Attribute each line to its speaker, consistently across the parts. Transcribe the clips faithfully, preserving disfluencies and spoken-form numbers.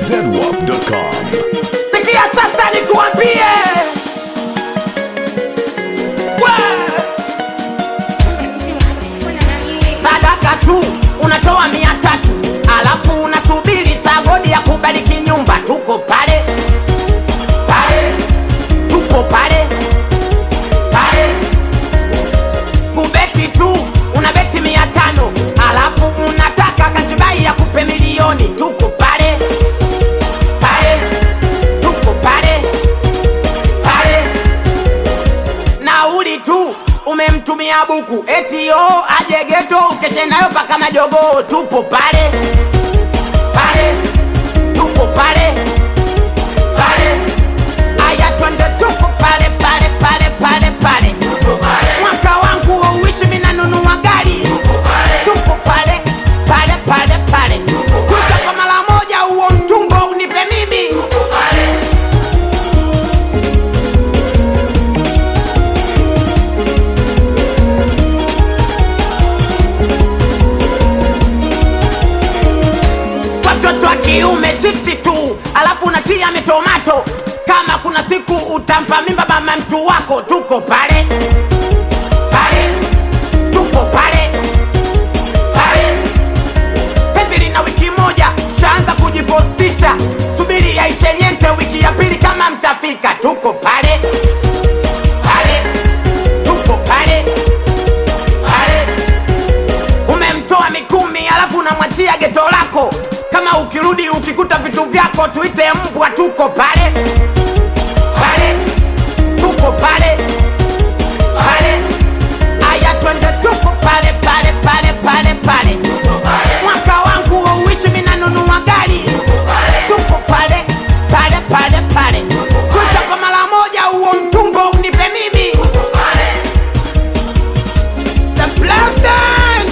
Speaker 1: zedwap dot com.
Speaker 2: Sikia sasa nikuambie, sadaka tu unatoa mia tatu, alafu unasubiri sagodi ya kubariki nyumba. Tuko pale pale, tuko pale pale. Kubeti tu unabeti mia tano, alafu unataka kanjibai ya kupe milioni. Tuko pale pale, tuko pale pale. Nauli tu umemtumia buku, eti yo aje geto ukeshe nayo paka majogo. Tupo pale pale, tupo pale pale. Aya twende, tupo pale pale pale pale pale. Mwaka wangu uishi mina nunua gari. Tupo pale pale pale pale. Kucha kwa mara moja uo mtumbo unipe mimi. Watoto wa kiume chipsi tu, alafu unatia mitomato. Kama kuna siku utampa mimba mama mtu wako. Tuko pale pale, tuko pale pale. Penzi lina wiki moja, shaanza kujipostisha. Subiri yaishe nyente, wiki ya pili kama mtafika. Tuko pale pale, tuko pale pale. Umemtoa Mikumi, alafu unamwachia geto lako. Kama ukirudi ukikuta vitu vyako, tuite mbwa. Tuko pale pale, tuko pale pale. Aya twende, tuko pale pale pale pale pale. Mwaka wangu uishi mina nunua gari. Tuko pale pale pale pale. Kucha kwa mara moja uo mtumbo unipe mimi. The President.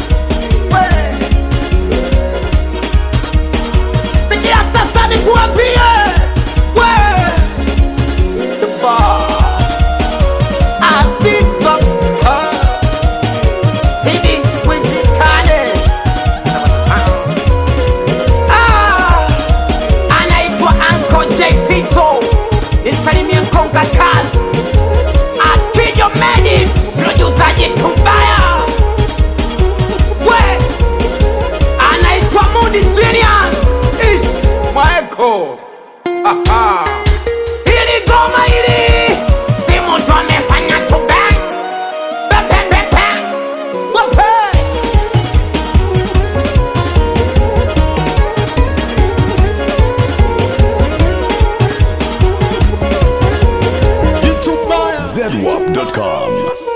Speaker 2: Sikia sasa nikuambie, the bar I sticks up baby wizikane. Ah, anaitwa Uncle J Pizzo, nisalimie Konga Kazi. Akijo Medi, producer jitubaya. We, anaitwa Moody Genius. Ish, Maeko. Haha. Hili goma hili, si mtu amefanya tu bang. Pepe pepe. Wape.
Speaker 1: zedwap dot com.